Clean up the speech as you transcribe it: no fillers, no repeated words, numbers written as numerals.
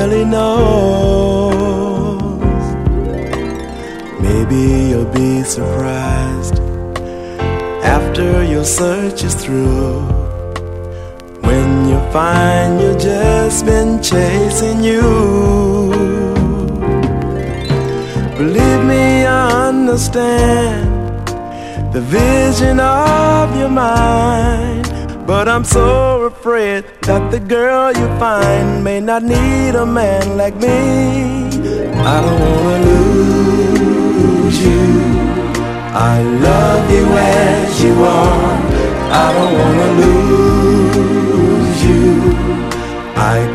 really knows. Maybe you'll be surprised after your search is through, when you find you've just been chasing you. Believe me, I understand the vision of your mind, but I'm so afraid that the girl you find may not need a man like me. I don't wanna lose you, I love you as you are. I don't wanna lose you, I